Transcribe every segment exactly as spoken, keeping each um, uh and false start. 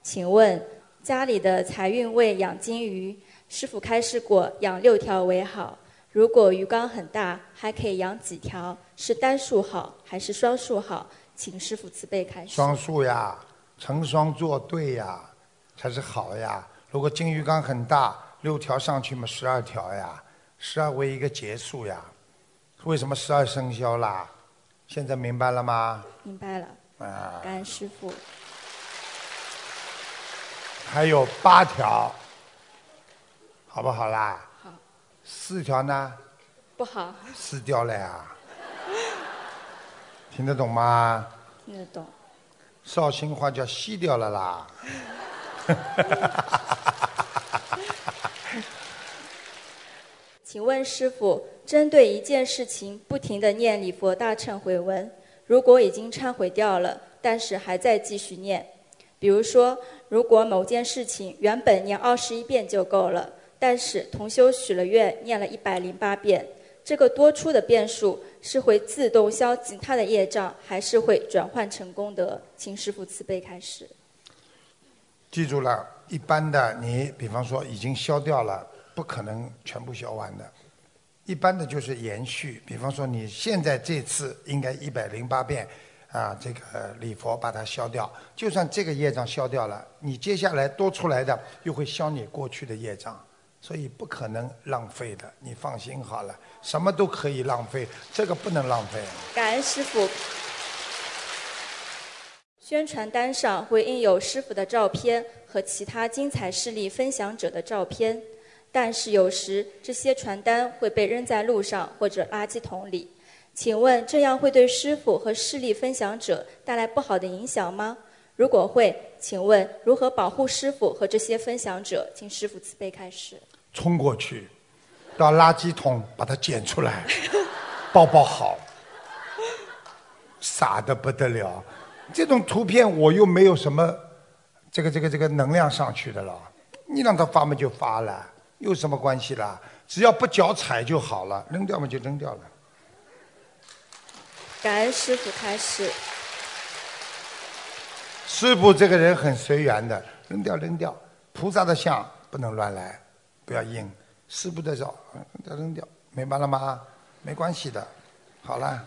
请问家里的财运位养金鱼，师父开示过养六条为好。如果鱼缸很大，还可以养几条？是单数好还是双数好？请师父慈悲开示。 双数呀，成双作对呀，才是好呀。如果金鱼缸很大，六条上去嘛，十二条呀，十二为一个结束呀。为什么十二生肖啦？现在明白了吗？ 明白了。 啊， 感恩师父。 还有八条，好不好啦？ 好。 四条呢？ 不好。 撕掉了呀。听得懂吗？ 听得懂。 绍兴话叫吸掉了啦。 请问师父，针对一件事情不停地念礼佛大忏悔文，如果已经忏悔掉了，但是还在继续念，比如说，如果某件事情原本念二十一遍就够了，但是同修许了愿念了一百零八遍，这个多出的遍数是会自动消其他的业障，还是会转换成功德？请师父慈悲开示。 记住了，一般的你，比方说已经消掉了，不可能全部消完的。一般的就是延续，比方说你现在这次应该一百零八遍啊，这个礼佛把它消掉。就算这个业障消掉了，你接下来多出来的又会消你过去的业障，所以不可能浪费的。你放心好了，什么都可以浪费，这个不能浪费。 感恩师父。宣传单上会印有师父的照片和其他精彩事例分享者的照片，但是有时这些传单会被扔在路上或者垃圾桶里。请问这样会对师父和事例分享者带来不好的影响吗？如果会，请问如何保护师父和这些分享者？请师父慈悲开示。 冲过去，到垃圾桶把它捡出来，抱抱好，傻得不得了。这种图片我又没有什么这个这个这个能量上去的了，你让他发嘛就发了，有什么关系啦？只要不脚踩就好了，扔掉嘛就扔掉了。 感恩师父开示。 师父这个人很随缘的，扔掉扔掉。菩萨的像不能乱来，不要印。师父的照扔掉扔掉，明白了吗？没关系的。好了。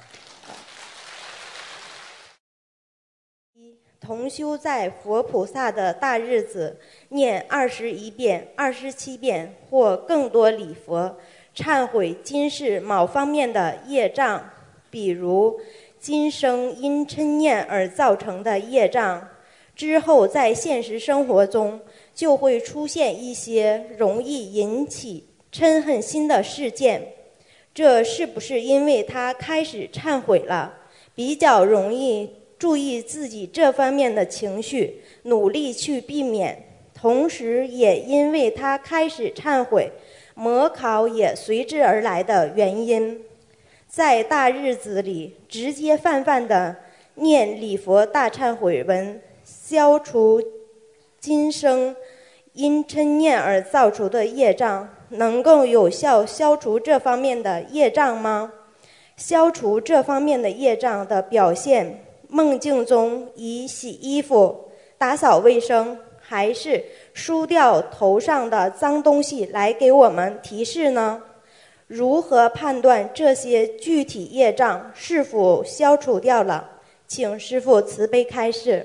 同修在佛菩萨的大日子念二十一遍、二十七遍或更多礼佛，忏悔今世某方面的业障，比如今生因嗔念而造成的业障，之后在现实生活中就会出现一些容易引起嗔恨心的事件。这是不是因为他开始忏悔了，比较容易注意自己这方面的情绪，努力去避免？同时也因为他开始忏悔，模考也随之而来的原因，在大日子里直接泛泛的念礼佛大忏悔文，消除今生因嗔念而造出的业障，能够有效消除这方面的业障吗？消除这方面的业障的表现，梦境中以洗衣服、打扫卫生，还是梳掉头上的脏东西来给我们提示呢？如何判断这些具体业障是否消除掉了？请师父慈悲开示。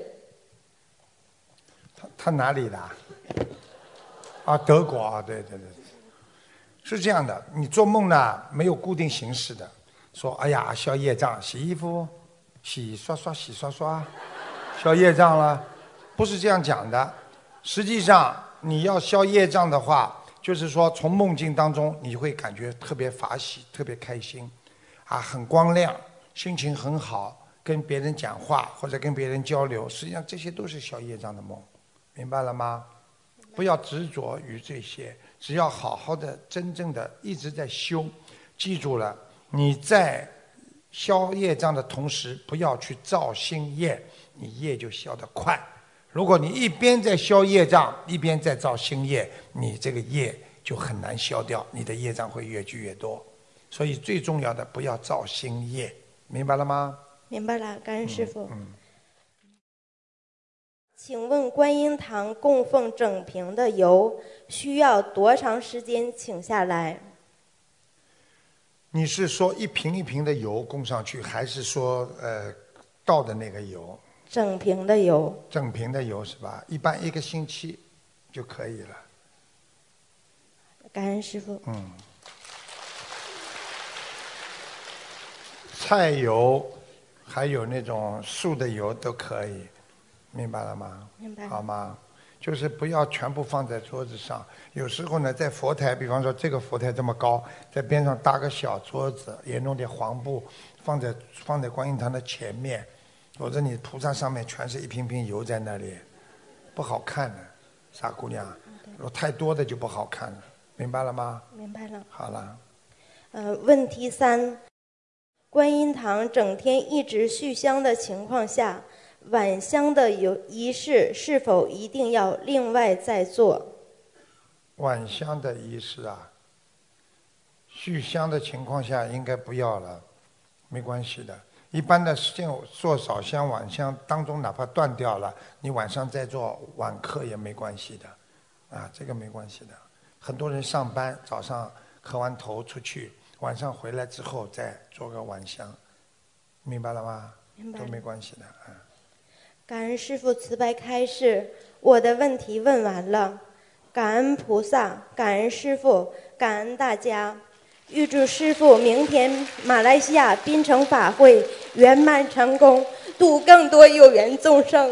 他他哪里的？啊，德国啊，对对对，是这样的。你做梦呢，没有固定形式的，说哎呀消业障，洗衣服。洗刷刷，洗刷刷，消业障了，不是这样讲的。实际上，你要消业障的话，就是说从梦境当中，你会感觉特别法喜，特别开心，啊，很光亮，心情很好，跟别人讲话或者跟别人交流，实际上这些都是消业障的梦，明白了吗？不要执着于这些，只要好好的、真正的一直在修。记住了，你在消业障的同时，不要去造新业，你业就消得快。如果你一边在消业障，一边在造新业，你这个业就很难消掉，你的业障会越聚越多。所以最重要的，不要造新业，明白了吗？ 明白了，感恩师父。 嗯嗯请问观音堂供奉整瓶的油需要多长时间请下来？ 你是说一瓶一瓶的油供上去，还是说呃倒的那个油？ 整瓶的油。 整瓶的油是吧？一般一个星期就可以了。 感恩师父。 嗯。菜油，还有那种素的油都可以，明白了吗？ 明白。 好吗？就是不要全部放在桌子上，有时候呢，在佛台，比方说这个佛台这么高，在边上搭个小桌子，也弄点黄布，放在放在观音堂的前面，否则你菩萨上面全是一瓶瓶油在那里，不好看的，傻姑娘。如果太多的就不好看了，明白了吗？ 明白了。 好了。 呃，问题三。观音堂整天一直续香的情况下，晚香的有仪式是否一定要另外再做？ 晚香的仪式啊，续香的情况下应该不要了，没关系的。一般的做早香晚香当中，哪怕断掉了，你晚上再做晚课也没关系的，啊，这个没关系的。很多人上班早上磕完头出去。晚上回来之后再做个晚香，明白了吗？ 明白。 都没关系的。嗯。 感恩师父慈悲开示，我的问题问完了，感恩菩萨，感恩师父，感恩大家，预祝师父明天马来西亚槟城法会圆满成功，度更多有缘众生。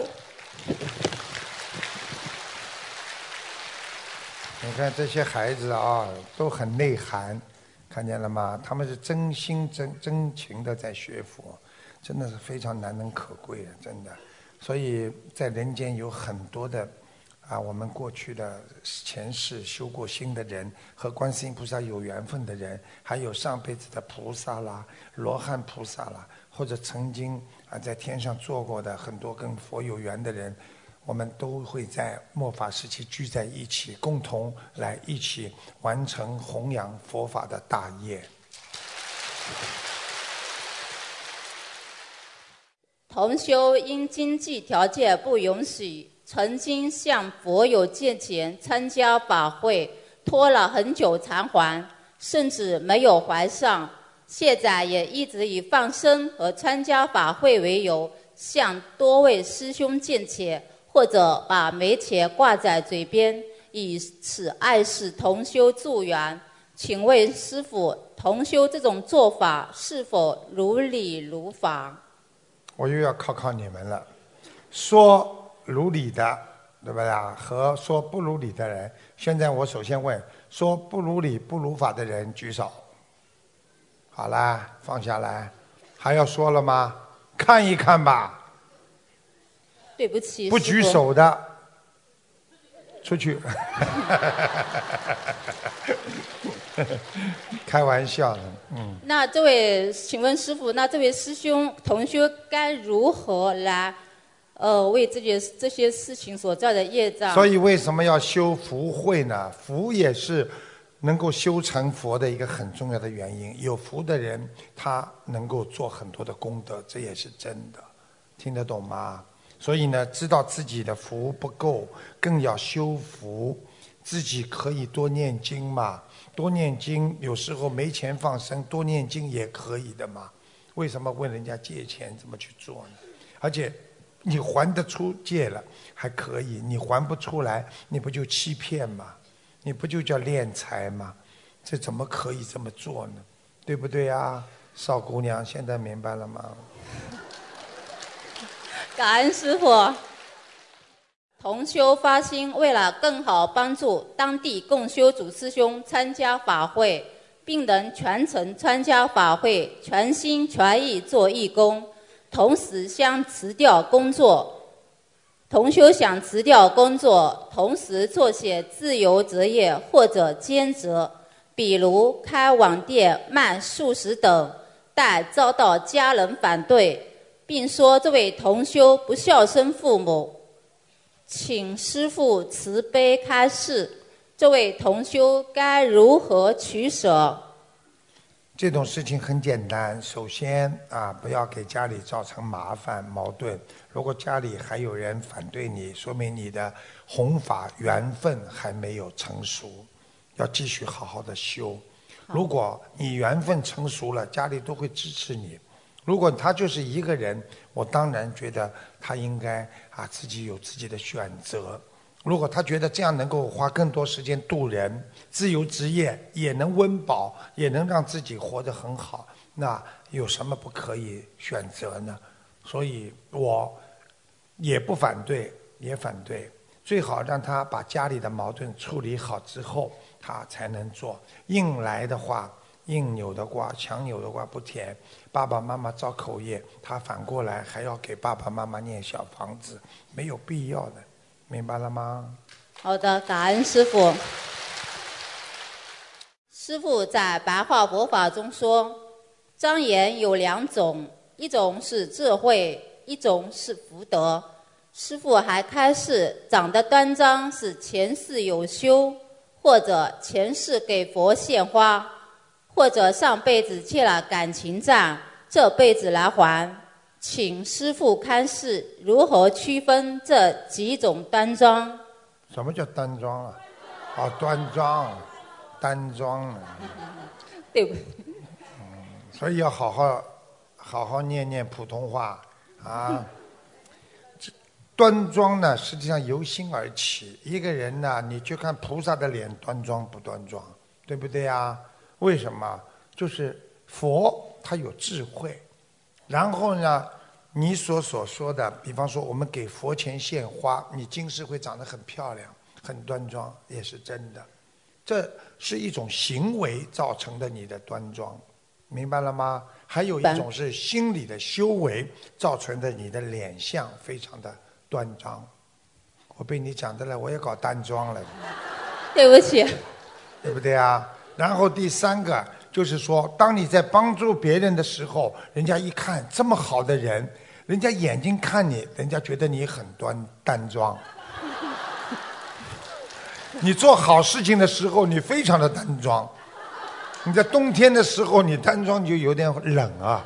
你看这些孩子啊，都很内涵。看见了吗？他们是真心真真情的在学佛，真的是非常难能可贵的，真的。所以在人间有很多的啊，我们过去的前世修过心的人，和观世音菩萨有缘分的人，还有上辈子的菩萨啦、罗汉菩萨啦，或者曾经啊在天上做过的很多跟佛有缘的人。我们都会在末法时期聚在一起，共同来一起完成弘扬佛法的大业。 同修因经济条件不允许，曾经向佛友借钱参加法会，拖了很久才还，甚至没有还上。现在也一直以放生和参加法会为由，向多位师兄借钱。或者把没钱挂在嘴边，以此暗示同修助缘。请问师父，同修这种做法是否如理如法？ 我又要考考你们了，说如理的，对吧呀？和说不如理的人，现在我首先问，说不如理不如法的人举手。好啦，放下来，还要说了吗？看一看吧。 对不起， 不举手的出去。开玩笑的，嗯。 那这位，请问师父，那这位师兄同修该如何来，呃，为这些这些事情所造的业障？ 所以为什么要修福慧呢？福也是能够修成佛的一个很重要的原因。有福的人，他能够做很多的功德，这也是真的。听得懂吗？所以呢，知道自己的福不够，更要修福。自己可以多念经嘛，多念经，有时候没钱放生，多念经也可以的嘛。为什么问人家借钱怎么去做呢？而且你还得出借了还可以，你还不出来，你不就欺骗吗？你不就叫敛财吗？这怎么可以这么做呢？对不对啊，少姑娘？现在明白了吗？ 感恩师父。同修发心，为了更好帮助当地共修组师兄参加法会，并能全程参加法会，全心全意做义工，同时想辞掉工作。同修想辞掉工作，同时做些自由职业或者兼职，比如开网店、卖素食等，但遭到家人反对，并说这位同修不孝顺父母。请师父慈悲开示，这位同修该如何取舍？ 这种事情很简单，首先啊，不要给家里造成麻烦矛盾。如果家里还有人反对你，说明你的弘法缘分还没有成熟，要继续好好的修。如果你缘分成熟了，家里都会支持你。如果他就是一个人，我当然觉得他应该啊自己有自己的选择。如果他觉得这样能够花更多时间度人，自由职业也能温饱，也能让自己活得很好，那有什么不可以选择呢？所以我也不反对，也反对，最好让他把家里的矛盾处理好之后，他才能做。硬来的话，硬扭的瓜，强扭的瓜不甜。爸爸妈妈造口业，他反过来还要给爸爸妈妈念小房子，没有必要的，明白了吗？ 好的，感恩师父。师父在白话佛法中说，庄严有两种，一种是智慧，一种是福德。师父还开示，长得端庄是前世有修，或者前世给佛献花，或者上辈子欠了感情债，这辈子来还。请师父开示如何区分这几种端庄。 什么叫端庄啊？哦，端庄，端庄啊。 对不起。 嗯，所以要好好好好念念普通话啊。端庄呢，实际上由心而起。一个人呢，你去看菩萨的脸端庄不端庄，对不对呀？为什么？就是佛他有智慧，然后呢，你所所说的，比方说我们给佛前献花，你今世会长得很漂亮、很端庄，也是真的。这是一种行为造成的你的端庄，明白了吗？还有一种是心理的修为造成的你的脸相非常的端庄。我被你讲的了，我也搞端庄了。 对不起。 对不对啊？然后第三个就是说，当你在帮助别人的时候，人家一看这么好的人，人家眼睛看你，人家觉得你很端端庄。你做好事情的时候，你非常的端庄。你在冬天的时候，你端庄就有点冷啊。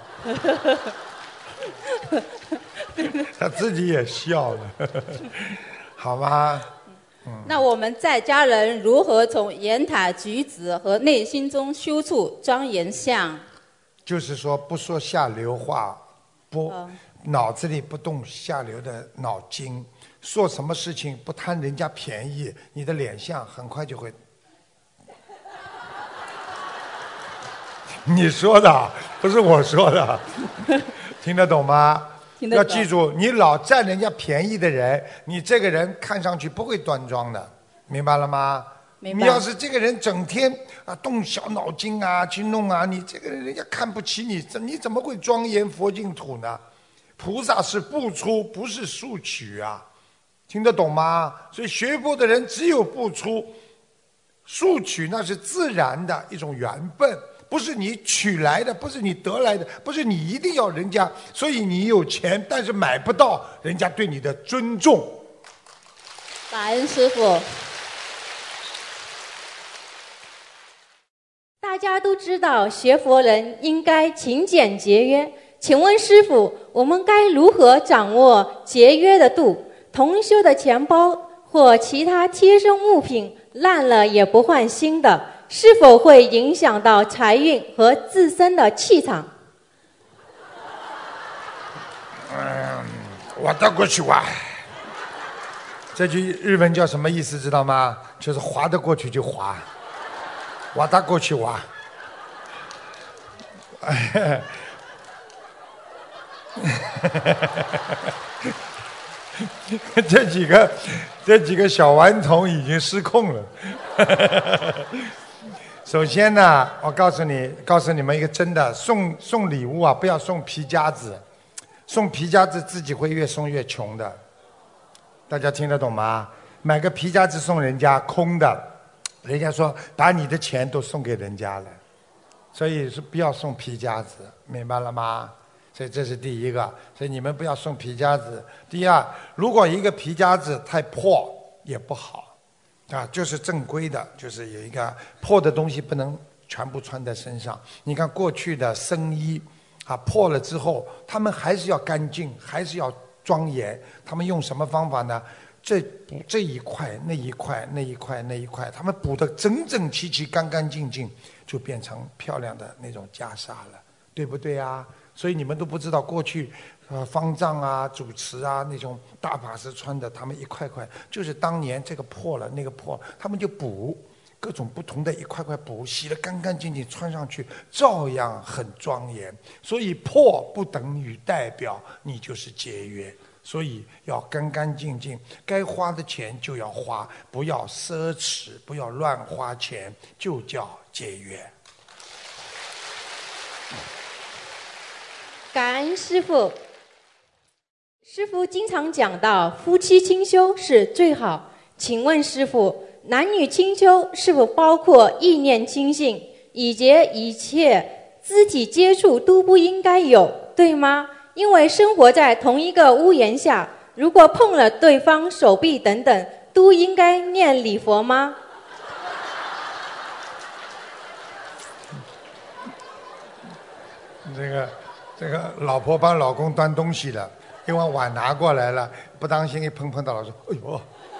他自己也笑了，好吧？嗯、 那我们在家人如何从言谈举止和内心中修出庄严相？ 就是说，不说下流话，不、 哦、 脑子里不动下流的脑筋，做什么事情不贪人家便宜，你的脸相很快就会。你说的，不是我说的，听得懂吗？要记住，你老占人家便宜的人，你这个人看上去不会端庄的，明白了吗？ 明白。 你要是这个人整天啊动小脑筋啊去弄啊，你这个人人家看不起你，你怎么会庄严佛净土呢？菩萨是付出，不是索取啊，听得懂吗？所以学佛的人只有付出，索取那是自然的一种缘分。不是你取来的，不是你得来的，不是你一定要人家，所以你有钱，但是买不到人家对你的尊重。 感恩师父。 大家都知道学佛人应该勤俭节约，请问师父，我们该如何掌握节约的度？同修的钱包或其他贴身物品烂了也不换新的，是否会影响到财运和自身的气场？ 嗯，我到过去哇。这句日文叫什么意思知道吗？就是划得过去就划，划得过去划。这几个这几个小顽童已经失控了。首先呢，我告诉你，告诉你们一个真的，送送礼物啊，不要送皮夹子，送皮夹子自己会越送越穷的。大家听得懂吗？买个皮夹子送人家空的，人家说把你的钱都送给人家了，所以是不要送皮夹子，明白了吗？所以这是第一个，所以你们不要送皮夹子。第二，如果一个皮夹子太破也不好。啊，就是正规的，就是有一个破的东西不能全部穿在身上。你看过去的僧衣啊，破了之后，他们还是要干净，还是要庄严。他们用什么方法呢？这这一块那一块那一块那一块，他们补得整整齐齐、干干净净，就变成漂亮的那种袈裟了，对不对啊？所以你们都不知道过去。呃，方丈啊，主持啊，那种大法师穿的，他们一块块，就是当年这个破了，那个破了，他们就补各种不同的一块块补，洗得干干净净，穿上去照样很庄严。所以破不等于代表你就是节约，所以要干干净净，该花的钱就要花，不要奢侈，不要乱花钱，就叫节约。 感恩师父。师父经常讲到夫妻清修是最好，请问师父，男女清修是否包括意念清净，以及一切肢体接触都不应该有，对吗？因为生活在同一个屋檐下，如果碰了对方手臂等等，都应该念礼佛吗？ 这个这个老婆帮老公端东西了。因为碗拿过来了，不当心一碰碰到了，说：“哎呦！”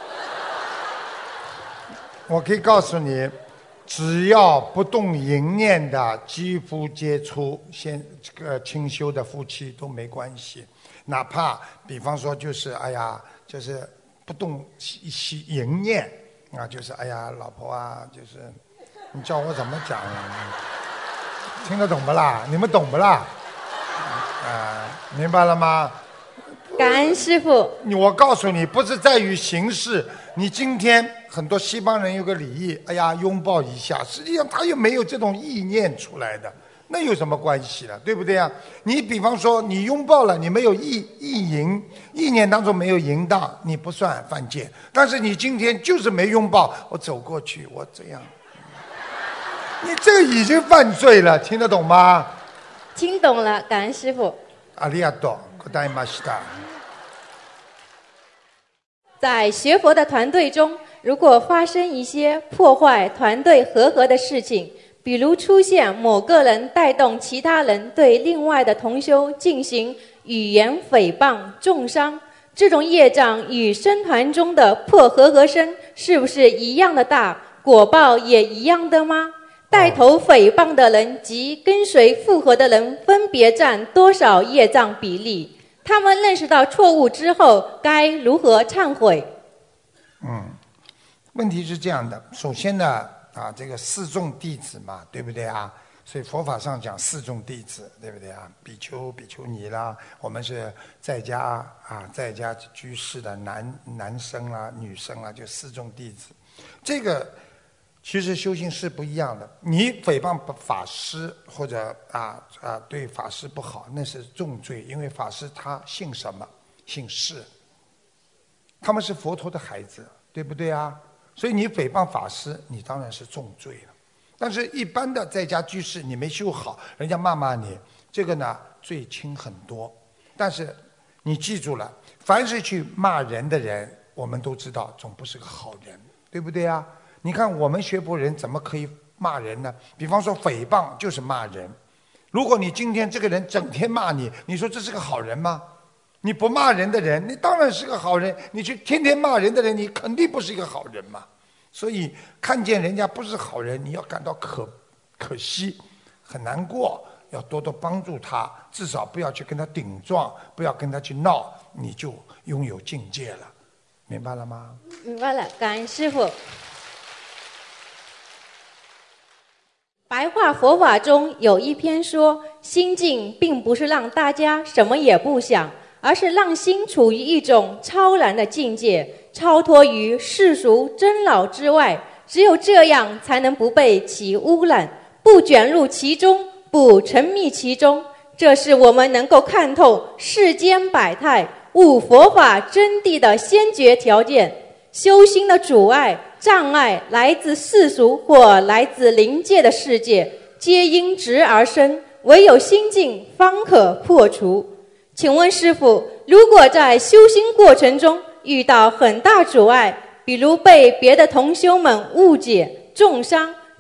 我可以告诉你，只要不动淫念的肌肤接触，先这个清修的夫妻都没关系。哪怕比方说就是哎呀，就是不动洗淫念啊，就是哎呀，老婆啊，就是你叫我怎么讲啊？听得懂不啦？你们懂不啦？啊，明白了吗？ 感恩师父。 我告诉你，不是在于形式。你今天很多西方人有个礼仪，哎呀，拥抱一下，实际上他又没有这种意念出来的，那有什么关系了，对不对啊？你比方说你拥抱了，你没有意意淫，意念当中没有淫荡，你不算犯戒。但是你今天就是没拥抱，我走过去，我这样，你这个已经犯罪了，听得懂吗？ 听懂了，感恩师父。 ありがとう。 在学佛的团队中，如果发生一些破坏团队和合的事情，比如出现某个人带动其他人对另外的同修进行语言诽谤、重伤，这种业障与僧团中的破和合身是不是一样的大？果报也一样的吗？带头诽谤的人及跟随附和的人分别占多少业障比例？他们认识到错误之后，该如何忏悔？ 嗯，问题是这样的，首先呢，啊，这个四众弟子嘛，对不对啊？所以佛法上讲四众弟子，对不对啊？比丘、比丘尼啦，我们是在家啊，在家居士的男男生啦、女生啦，就四众弟子。这个其实修行是不一样的。你诽谤法师或者啊啊对法师不好，那是重罪，因为法师他姓什么？姓释。他们是佛陀的孩子，对不对啊？所以你诽谤法师，你当然是重罪了。但是一般的在家居士，你没修好，人家骂骂你，这个呢罪轻很多。但是你记住了，凡是去骂人的人，我们都知道总不是个好人，对不对啊？你看我们学佛人怎么可以骂人呢？比方说诽谤就是骂人。如果你今天这个人整天骂你，你说这是个好人吗？你不骂人的人，你当然是个好人。你去天天骂人的人，你肯定不是一个好人嘛。所以看见人家不是好人，你要感到可可惜，很难过，要多多帮助他，至少不要去跟他顶撞，不要跟他去闹，你就拥有境界了。明白了吗？ 明白了，感恩师父。白话佛法中有一篇说，心境并不是让大家什么也不想，而是让心处于一种超然的境界，超脱于世俗争扰之外，只有这样才能不被其污染，不卷入其中，不沉迷其中。这是我们能够看透世间百态，悟佛法真谛的先决条件。修心的阻碍、障碍来自世俗或来自灵界的世界，皆因执而生，唯有心境方可破除。请问师父，如果在修心过程中遇到很大阻碍，比如被别的同修们误解、重伤，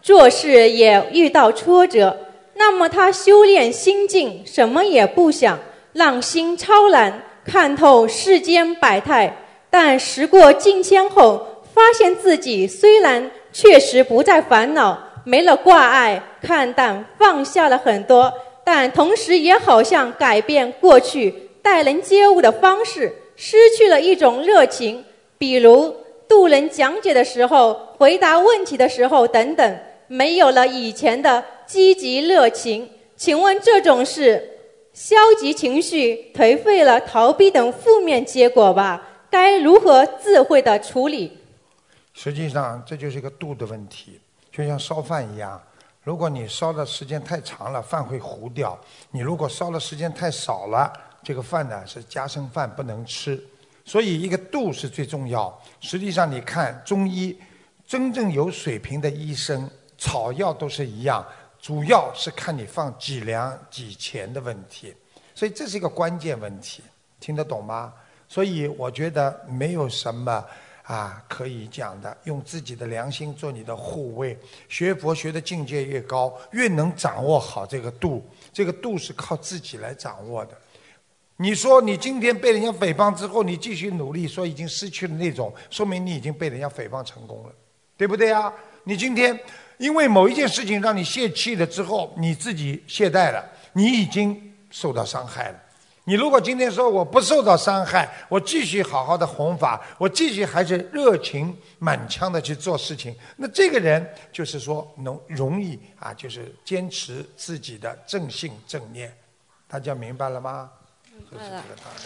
做事也遇到挫折，那么他修炼心境，什么也不想，让心超然，看透世间百态。但时过境迁后，发现自己虽然确实不再烦恼，没了挂碍，看淡放下了很多，但同时也好像改变过去待人接物的方式，失去了一种热情，比如渡人讲解的时候，回答问题的时候等等，没有了以前的积极热情。请问这种是消极情绪、颓废了、逃避等负面结果吧？该如何智慧的处理？ 实际上这就是一个度的问题，就像烧饭一样，如果你烧的时间太长了，饭会糊掉；你如果烧的时间太少了，这个饭呢是夹生饭，不能吃。所以一个度是最重要。实际上你看中医，真正有水平的医生，草药都是一样，主要是看你放几两几钱的问题。所以这是一个关键问题，听得懂吗？所以我觉得没有什么啊可以讲的，用自己的良心做你的护卫。学佛学的境界越高，越能掌握好这个度，这个度是靠自己来掌握的。你说你今天被人家诽谤之后，你继续努力，说已经失去了那种，说明你已经被人家诽谤成功了，对不对啊？你今天因为某一件事情让你泄气了之后，你自己懈怠了，你已经受到伤害了。你如果今天说我不受到伤害，我继续好好的弘法，我继续还是热情满腔的去做事情，那这个人就是说能容易啊，就是坚持自己的正信正念。大家明白了吗？ 明白了。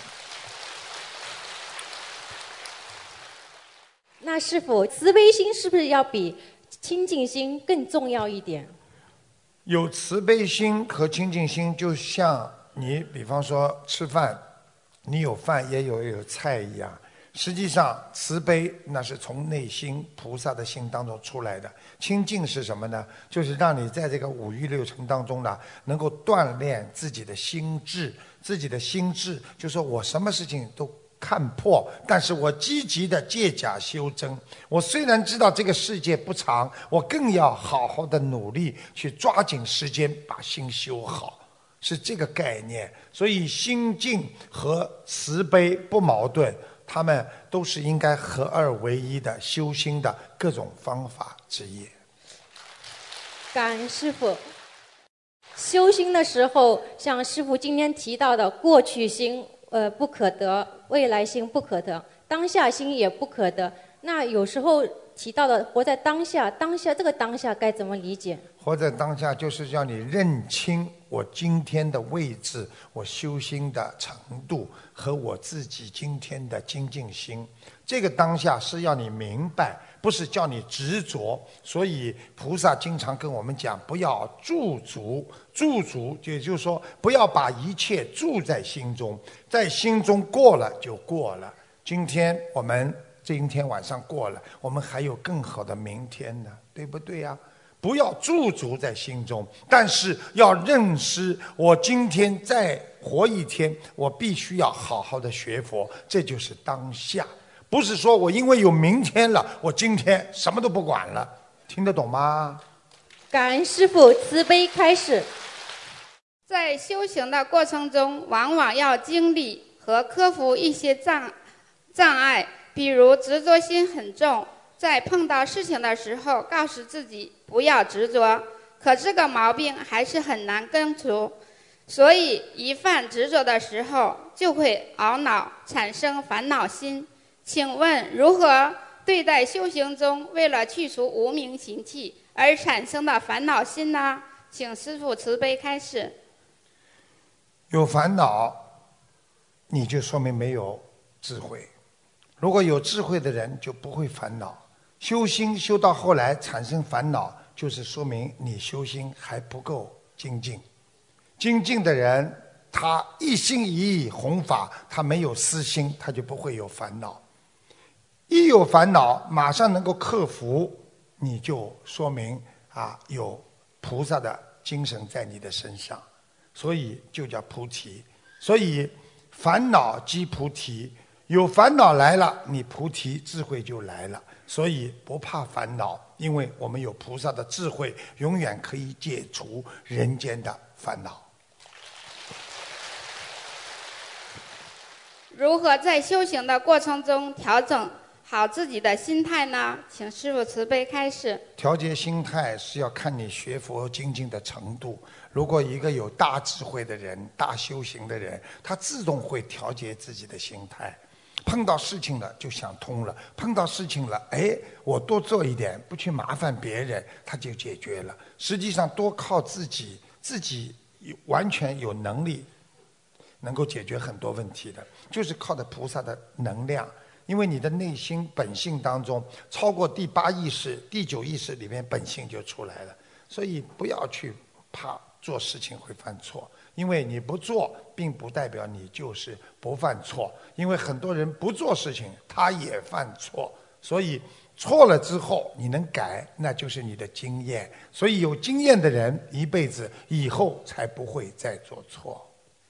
那师父，慈悲心是不是要比清净心更重要一点？ 有慈悲心和清净心，就像你比方说吃饭，你有饭也有有菜一样。实际上慈悲那是从内心菩萨的心当中出来的，清净是什么呢？就是让你在这个五欲六尘当中呢，能够锻炼自己的心智。自己的心智就是说我什么事情都看破，但是我积极的借假修真。我虽然知道这个世界不长，我更要好好的努力去抓紧时间把心修好，是这个概念。所以心净和慈悲不矛盾，他们都是应该合二为一的修心的各种方法之一。 感恩师父。修心的时候，像师父今天提到的过去心呃不可得，未来心不可得，当下心也不可得。那有时候提到的活在当下，当下这个当下该怎么理解？活在当下就是要你认清我今天的位置，我修心的程度和我自己今天的精进心。这个当下是要你明白，不是叫你执着。所以菩萨经常跟我们讲，不要驻足。驻足也就是说，不要把一切住在心中，在心中过了就过了。今天我们今天晚上过了，我们还有更好的明天呢，对不对呀？不要驻足在心中，但是要认识我今天再活一天，我必须要好好的学佛，这就是当下。不是说我因为有明天了，我今天什么都不管了，听得懂吗？ 感恩师父慈悲开示。 在修行的过程中，往往要经历和克服一些障障碍，比如执着心很重，在碰到事情的时候告诉自己不要执着，可这个毛病还是很难根除，所以一犯执着的时候就会懊恼，产生烦恼心。请问如何对待修行中为了去除无明习气而产生的烦恼心呢？请师父慈悲开示。 有烦恼，你就说明没有智慧。如果有智慧的人就不会烦恼。修心修到后来产生烦恼，就是说明你修心还不够精进。精进的人，他一心一意弘法，他没有私心，他就不会有烦恼。一有烦恼，马上能够克服，你就说明啊有菩萨的精神在你的身上，所以就叫菩提。所以烦恼即菩提， 有烦恼来了，你菩提智慧就来了。所以不怕烦恼，因为我们有菩萨的智慧，永远可以解除人间的烦恼。 如何在修行的过程中调整好自己的心态呢？请师父慈悲开示。 调节心态是要看你学佛精进的程度。如果一个有大智慧的人、大修行的人，他自动会调节自己的心态。碰到事情了就想通了，碰到事情了，哎，我多做一点，不去麻烦别人，他就解决了。实际上多靠自己，自己完全有能力能够解决很多问题的，就是靠的菩萨的能量。因为你的内心本性当中超过第八意识、第九意识里面本性就出来了，所以不要去怕做事情会犯错，因为你不做并不代表你就是不犯错，因为很多人不做事情他也犯错，所以错了之后你能改，那就是你的经验。所以有经验的人一辈子以后才不会再做错。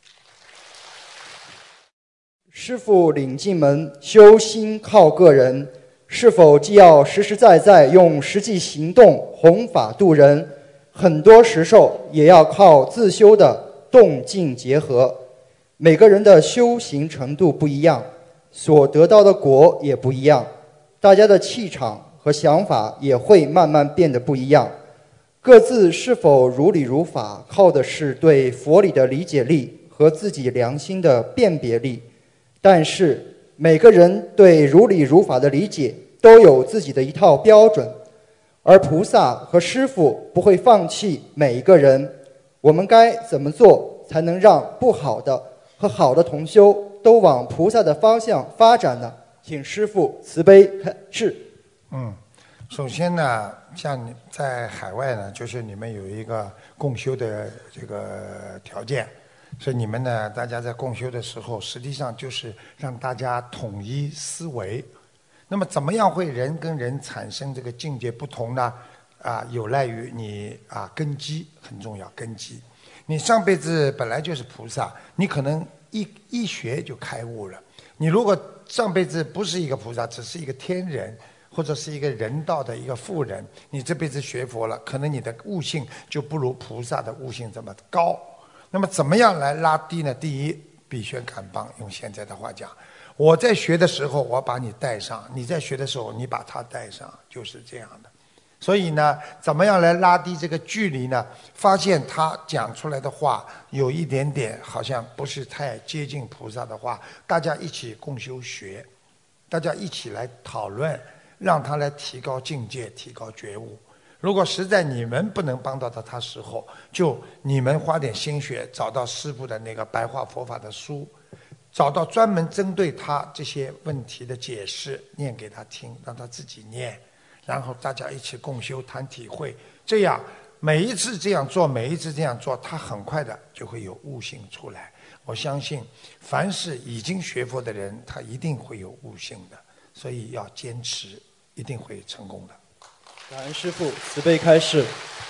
师父领进门，修心靠个人，是否既要实实在在用实际行动弘法度人，很多时候也要靠自修的动静结合。每个人的修行程度不一样，所得到的果也不一样，大家的气场和想法也会慢慢变得不一样。各自是否如理如法，靠的是对佛理的理解力和自己良心的辨别力。但是每个人对如理如法的理解都有自己的一套标准，而菩萨和师父不会放弃每一个人。我们该怎么做才能让不好的和好的同修都往菩萨的方向发展呢？请师父慈悲开示。 嗯，首先呢，像你在海外呢，就是你们有一个共修的这个条件，所以你们呢，大家在共修的时候，实际上就是让大家统一思维。那么怎么样会人跟人产生这个境界不同呢？啊，有赖于你啊根基很重要，根基。你上辈子本来就是菩萨，你可能一一学就开悟了。你如果上辈子不是一个菩萨，只是一个天人，或者是一个人道的一个妇人，你这辈子学佛了，可能你的悟性就不如菩萨的悟性这么高。那么怎么样来拉低呢？第一，比学赶帮，用现在的话讲，我在学的时候我把你带上，你在学的时候你把他带上，就是这样的。所以呢，怎么样来拉低这个距离呢？发现他讲出来的话有一点点好像不是太接近菩萨的话，大家一起共修学，大家一起来讨论，让他来提高境界，提高觉悟。如果实在你们不能帮到他时候，就你们花点心血，找到师父的那个白话佛法的书，找到专门针对他这些问题的解释，念给他听，让他自己念，然后大家一起共修谈体会。这样每一次这样做，每一次这样做，他很快的就会有悟性出来。我相信凡是已经学佛的人，他一定会有悟性的，所以要坚持，一定会成功的。 感恩师父慈悲开示。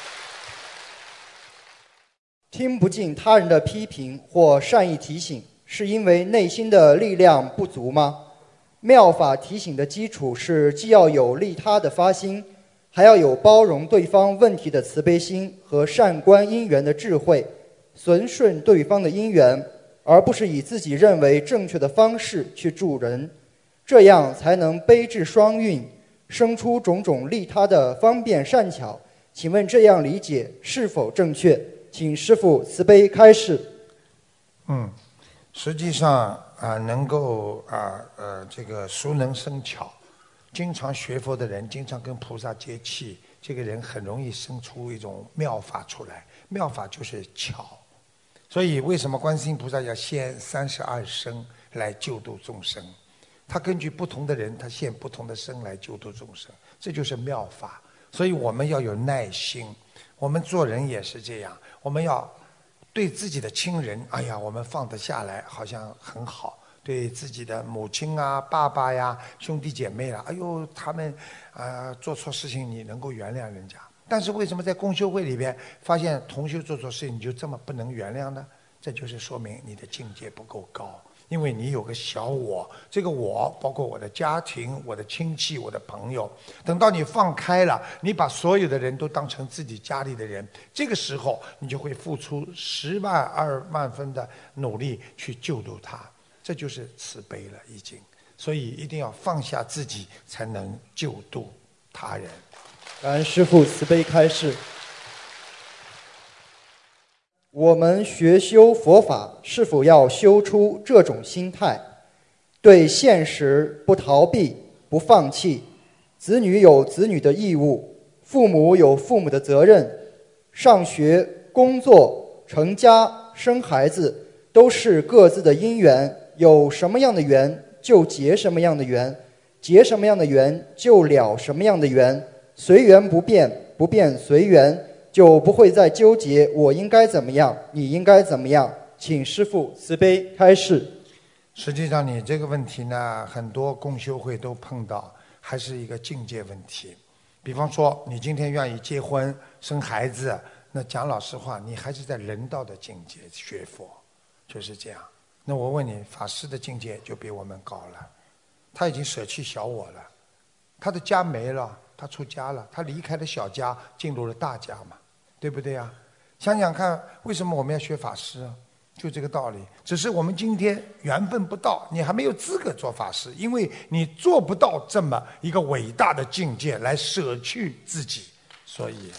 听不进他人的批评或善意提醒，是因为内心的力量不足吗？妙法提醒的基础是既要有利他的发心，还要有包容对方问题的慈悲心和善观因缘的智慧，随顺对方的因缘，而不是以自己认为正确的方式去助人，这样才能悲智双运，生出种种利他的方便善巧。请问这样理解是否正确？请师父慈悲开示。 嗯，实际上啊，能够啊呃这个熟能生巧，经常学佛的人，经常跟菩萨接气，这个人很容易生出一种妙法出来。妙法就是巧，所以为什么观世音菩萨要现三十二身来救度众生？他根据不同的人，他现不同的身来救度众生，这就是妙法。所以我们要有耐心，我们做人也是这样，我们要对自己的亲人，哎呀，我们放得下来，好像很好；对自己的母亲啊、爸爸呀、兄弟姐妹啊，哎呦，他们啊、呃、做错事情，你能够原谅人家。但是为什么在共修会里边发现同修做错事情，你就这么不能原谅呢？这就是说明你的境界不够高。 因为你有个小我，这个我包括我的家庭、我的亲戚、我的朋友。等到你放开了，你把所有的人都当成自己家里的人，这个时候你就会付出十万二万分的努力去救度他，这就是慈悲了已经。所以一定要放下自己，才能救度他人。 感恩师父慈悲开示。我们学修佛法，是否要修出这种心态？对现实不逃避、不放弃，子女有子女的义务，父母有父母的责任，上学、工作、成家、生孩子都是各自的因缘，有什么样的缘就结什么样的缘，结什么样的缘就了什么样的缘，随缘不变，不变随缘，就不会再纠结我应该怎么样，你应该怎么样。请师父慈悲开示。 实际上你这个问题呢，很多共修会都碰到，还是一个境界问题。比方说你今天愿意结婚生孩子，那讲老实话，你还是在人道的境界学佛，就是这样。那我问你，法师的境界就比我们高了，他已经舍弃小我了，他的家没了，他出家了，他离开了小家，进入了大家嘛，对不对啊？想想看，为什么我们要学法师啊？就这个道理。只是我们今天缘分不到，你还没有资格做法师，因为你做不到这么一个伟大的境界来舍去自己，所以。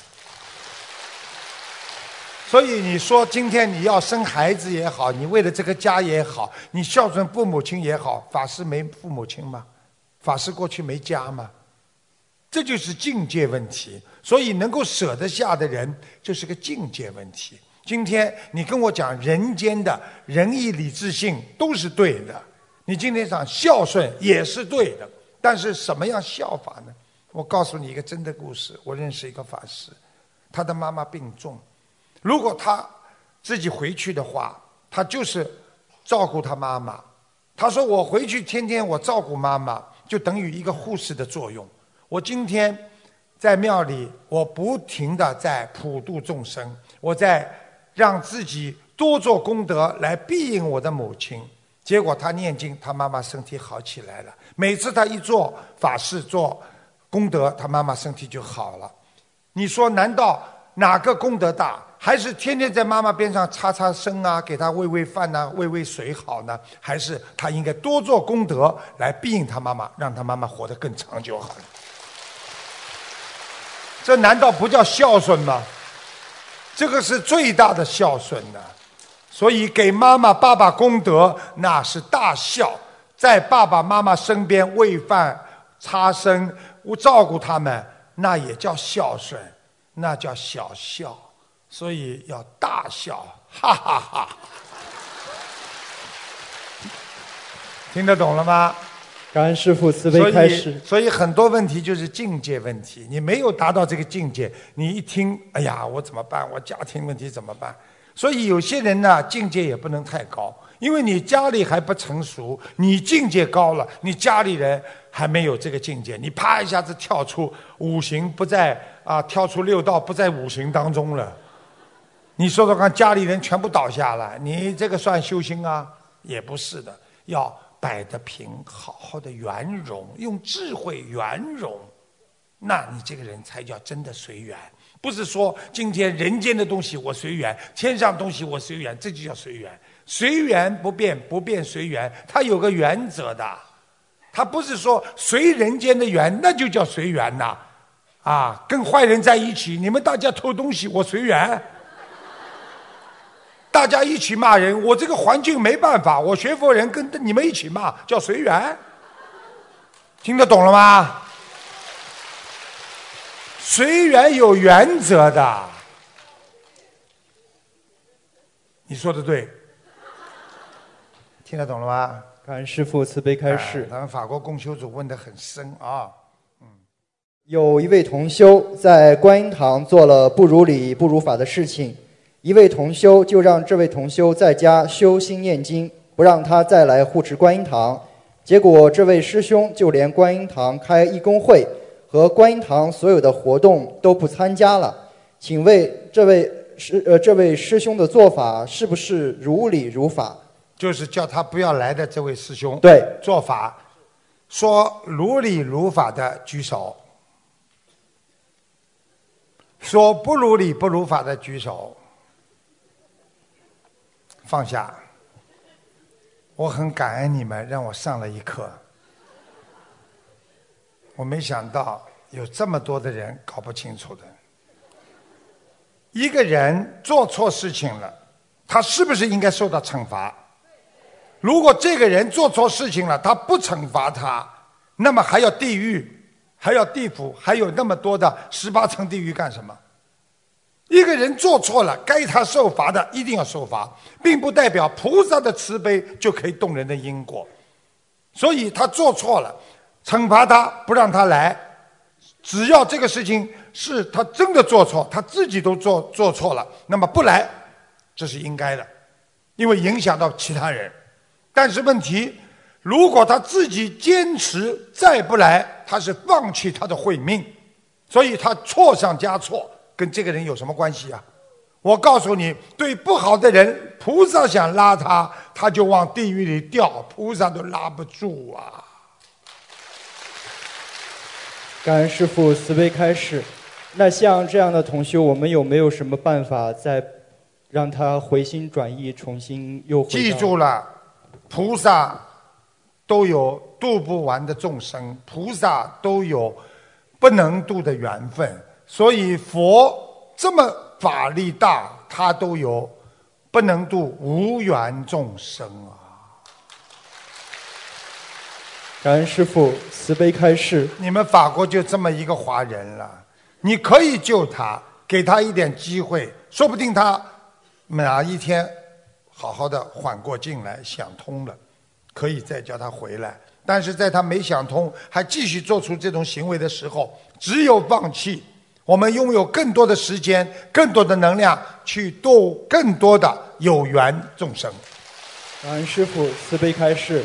所以你说今天你要生孩子也好，你为了这个家也好，你孝顺父母亲也好，法师没父母亲吗？法师过去没家吗？这就是境界问题。所以能够舍得下的人，就是个境界问题。今天你跟我讲人间的仁义礼智信都是对的，你今天讲孝顺也是对的，但是什么样效法呢？我告诉你一个真的故事。我认识一个法师，他的妈妈病重，如果他自己回去的话，他就是照顾他妈妈。他说我回去天天我照顾妈妈，就等于一个护士的作用。我今天在庙里，我不停地在普度众生，我在让自己多做功德来庇应我的母亲。结果他念经，他妈妈身体好起来了。每次他一做法事做功德，他妈妈身体就好了。你说难道哪个功德大？还是天天在妈妈边上擦擦身啊，给她喂喂饭啊，喂喂水好呢？还是他应该多做功德来庇应他妈妈，让他妈妈活得更长久好了？这难道不叫孝顺吗？这个是最大的孝顺呢。所以给妈妈爸爸功德，那是大孝。在爸爸妈妈身边喂饭擦身照顾他们，那也叫孝顺，那叫小孝。所以要大孝，哈哈哈！听得懂了吗？ 感恩师父慈悲开示。 所以很多问题就是境界问题，你没有达到这个境界，你一听，哎呀，我怎么办？我家庭问题怎么办？所以有些人呢，境界也不能太高，因为你家里还不成熟，你境界高了，你家里人还没有这个境界，你啪一下子跳出五行不在啊，跳出六道不在五行当中了。你说说看，家里人全部倒下了，你这个算修心啊？也不是的，要摆得平，好好的圆融，用智慧圆融，那你这个人才叫真的随缘。不是说今天人间的东西我随缘，天上东西我随缘，这就叫随缘。随缘不变，不变随缘，它有个原则的。它不是说随人间的缘，那就叫随缘呐。啊，跟坏人在一起，你们大家偷东西，我随缘。大家一起骂人，我这个环境没办法，我学佛人跟你们一起骂，叫随缘。听得懂了吗？随缘有原则的。你说的对，听得懂了吗？ 感恩师父慈悲开示。 咱们法国共修组问得很深啊。嗯， 有一位同修在观音堂做了不如理不如法的事情，一位同修就让这位同修在家修心念经，不让他再来护持观音堂。结果这位师兄就连观音堂开义工会和观音堂所有的活动都不参加了。请问这位师呃这位师兄的做法是不是如理如法？ 就是叫他不要来的这位师兄。 对， 做法说如理如法的举手，说不如理不如法的举手。放下。我很感恩你们让我上了一课。我没想到有这么多的人搞不清楚的。一个人做错事情了，他是不是应该受到惩罚？如果这个人做错事情了，他不惩罚他，那么还要地狱，还要地府，还有那么多的十八层地狱干什么？一个人做错了，该他受罚的一定要受罚，并不代表菩萨的慈悲就可以动人的因果。所以他做错了，惩罚他，不让他来。只要这个事情是他真的做错，他自己都做做错了，那么不来，这是应该的，因为影响到其他人。但是问题，如果他自己坚持再不来，他是放弃他的慧命，所以他错上加错，跟这个人有什么关系啊？我告诉你，对不好的人，菩萨想拉他，他就往地狱里掉，菩萨都拉不住啊。 感恩师父慈悲开示。那像这样的同修，我们有没有什么办法再让他回心转意，重新又回到？ 记住了，菩萨都有度不完的众生，菩萨都有不能度的缘分，所以佛这么法力大，他都有不能度无缘众生啊。 感恩师父慈悲开示。 你们法国就这么一个华人了，你可以救他，给他一点机会，说不定他哪一天好好的缓过劲来，想通了，可以再叫他回来。但是在他没想通，还继续做出这种行为的时候，只有放弃。我们拥有更多的时间，更多的能量，去度更多的有缘众生。 感恩师父慈悲开示。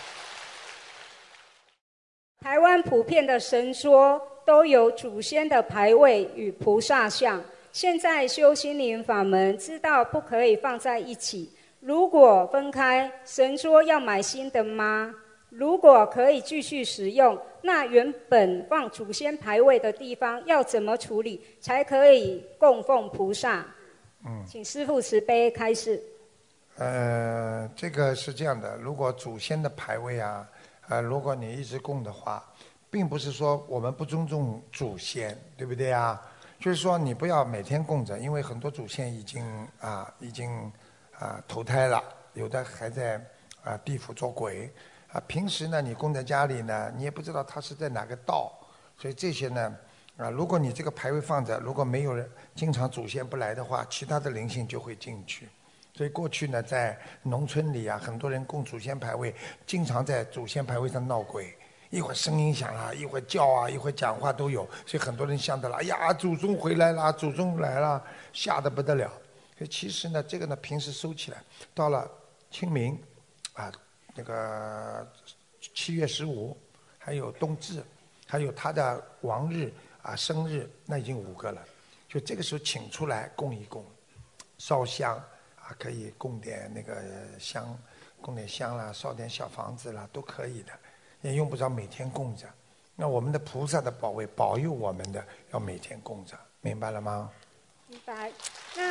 台湾普遍的神说都有祖先的牌位与菩萨像，现在修心灵法门知道不可以放在一起，如果分开，神说要买新的吗？如果可以继续使用，那原本放祖先牌位的地方要怎么处理才可以供奉菩萨？嗯，请师父慈悲开示。 呃，这个是这样的，如果祖先的牌位啊，呃，如果你一直供的话，并不是说我们不尊重祖先，对不对啊？就是说你不要每天供着，因为很多祖先已经啊已经啊投胎了，有的还在啊地府做鬼啊。平时呢，你供在家里呢，你也不知道他是在哪个道，所以这些呢啊，如果你这个牌位放着，如果没有人经常祖先不来的话，其他的灵性就会进去。所以过去呢，在农村里啊，很多人供祖先牌位，经常在祖先牌位上闹鬼，一会儿声音响了，一会儿叫啊，一会儿讲话都有，所以很多人想到了，哎呀，祖宗回来了，祖宗来了，吓得不得了。所以其实呢，这个呢，平时收起来，到了清明啊，那个七月十五，还有冬至，还有他的亡日啊、生日，那已经五个了，就这个时候请出来供一供，烧香。啊，可以供点那个香，供点香啦，烧点小房子啦，都可以的，也用不着每天供着。那我们的菩萨的保卫保佑我们的，要每天供着，明白了吗？ 明白。那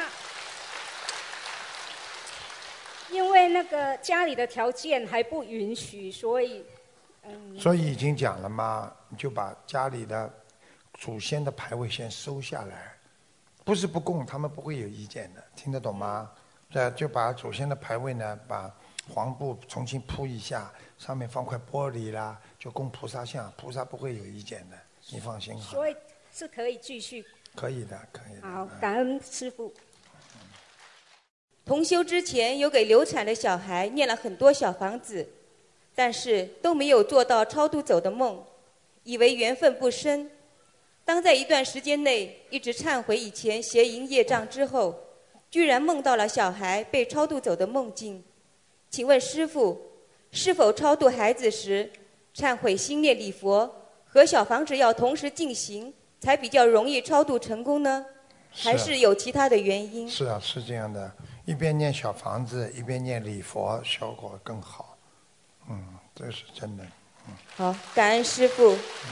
因为那个家里的条件还不允许，所以嗯。 所以已经讲了嘛，你就把家里的祖先的牌位先收下来，不是不供，他们不会有意见的，听得懂吗？这就把祖先的牌位呢，把黄布重新铺一下，上面放块玻璃啦，就供菩萨像，菩萨不会有意见的，你放心好。 所以是可以继续。 可以的，可以的。 好，感恩师父。 同修之前有给流产的小孩念了很多小房子，但是都没有做到超度走的梦，以为缘分不深。当在一段时间内一直忏悔以前邪淫业障之后，居然梦到了小孩被超度走的梦境。请问师父，是否超度孩子时，忏悔心念礼佛和小房子要同时进行，才比较容易超度成功呢？还是有其他的原因？ 是啊，是这样的。 一边念小房子，一边念礼佛，效果更好。嗯，这是真的。嗯、 好，感恩师父。 嗯、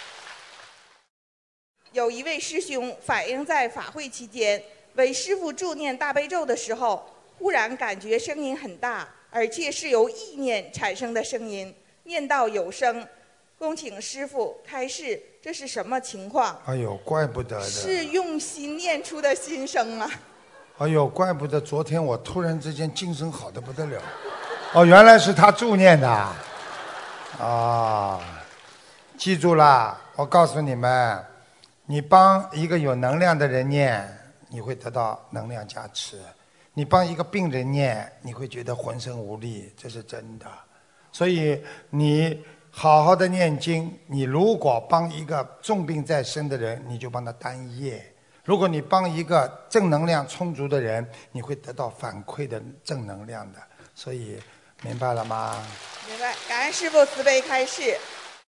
有一位师兄反映在法会期间为师父助念大悲咒的时候，忽然感觉声音很大，而且是由意念产生的声音，念到有声。恭请师父开示，这是什么情况？ 哎呦，怪不得的。 是用心念出的心声啊！ 哎呦，怪不得昨天我突然之间精神好得不得了。哦，原来是他助念的。啊，记住了，我告诉你们，你帮一个有能量的人念，你会得到能量加持；你帮一个病人念，你会觉得浑身无力，这是真的。所以你好好的念经，你如果帮一个重病在身的人，你就帮他担业；如果你帮一个正能量充足的人，你会得到反馈的正能量的。所以明白了吗？ 明白，感恩师父慈悲开示。